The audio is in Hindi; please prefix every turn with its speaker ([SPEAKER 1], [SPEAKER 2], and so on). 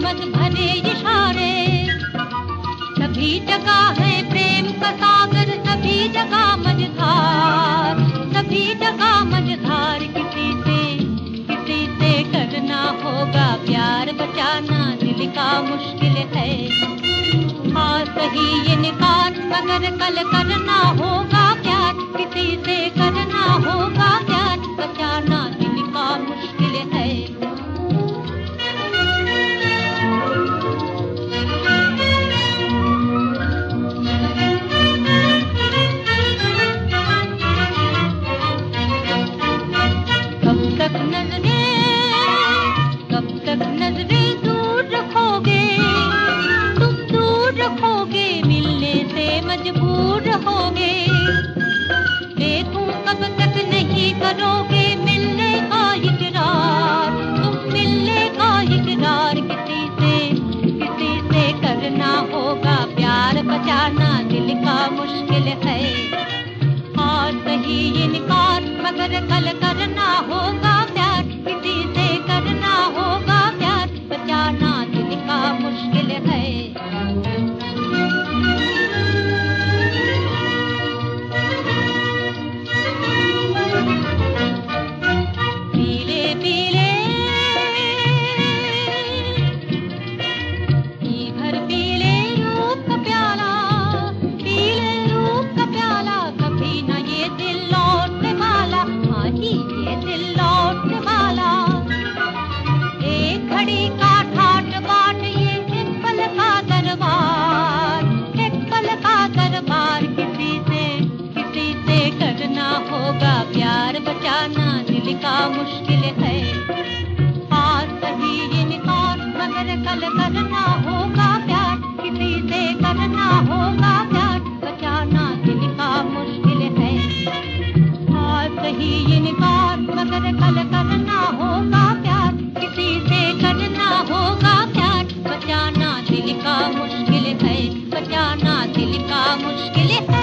[SPEAKER 1] मद भरे इशारे। सभी जगह है प्रेम का सागर, सभी जगह मझधार, सभी जगह मझधार। किसी से करना होगा प्यार, बचाना दिल का मुश्किल है। हाँ सही इनकार, मगर कल करना होगा प्यार। किसी से करना होगा प्यार, बचाना दिल का मुश्किल है। कब तक नजरें दूर रखोगे, तुम दूर रखोगे, मिलने से मजबूर रहोगे। देखूं कब तक नहीं करोगे मिलने का इकरार, तुम मिलने का इकरार। किसी से करना होगा प्यार, बचाना दिल का मुश्किल है। हाँ सही इनकार, मगर कल करना होगा प्यार। किसी से करना होगा प्यार, बचाना दिल का मुश्किल है। पीले पीले भर पीले रूप का प्याला, पीले रूप का प्याला। कभी ना ये दिल लौटने वाला, हाँ जी ये दिल लौटने वाला। एक घड़ी का ठाट बाट, ये एक पल का दरबार, एक पल का दरबार। किसी से करना होगा प्यार, बचाना दिल का मुश्किल है। हाँ सही इनकार, मगर कल करना होगा प्यार। किसी से करना होगा प्यार, बचाना दिल का मुश्किल है। हाँ सही इनकार, मगर कल करना होगा प्यार। किसी से करना होगा प्यार, बचाना दिल का मुश्किल है, बचाना दिल का मुश्किल है।